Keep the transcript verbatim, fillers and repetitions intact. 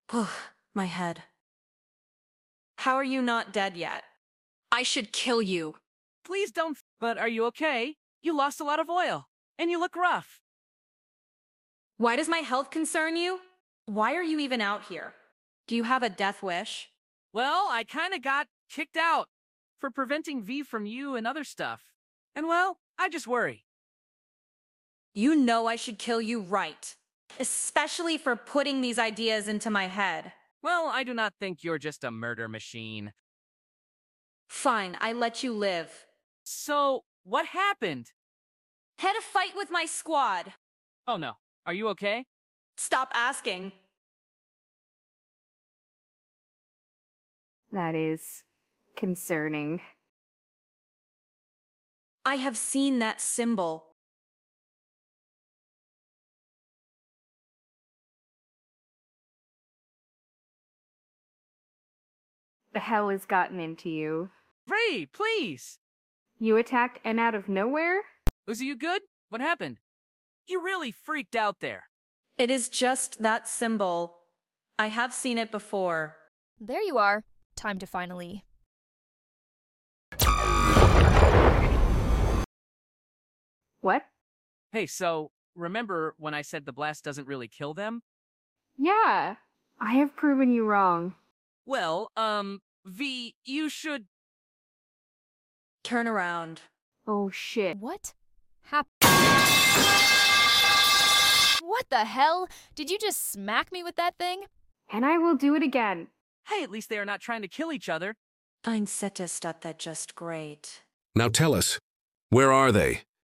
My head. How are you not dead yet? I should kill you. Please don't. But are you okay? You lost a lot of oil, and you look rough. Why does my health concern you? Why are you even out here? Do you have a death wish? Well, I kinda got kicked out for preventing V from you and other stuff. And well, I just worry. You know I should kill you right. Especially for putting these ideas into my head. Well, I do not think you're just a murder machine. Fine, I let you live. So, what happened? Had a fight with my squad. Oh no, are you okay? Stop asking. That is concerning. I have seen that symbol. The hell has gotten into you? Ray, please! You attacked N out of nowhere? Uzi, you good? What happened? You really freaked out there. It is just that symbol. I have seen it before. There you are. Time to finally... What? Hey, so, remember when I said the blast doesn't really kill them? Yeah, I have proven you wrong. Well, um, V, you should... Turn around. Oh shit. What? Hap- What the hell? Did you just smack me with that thing? And I will do it again. Hey, at least they are not trying to kill each other. Ein Settest that just great. Now tell us, where are they?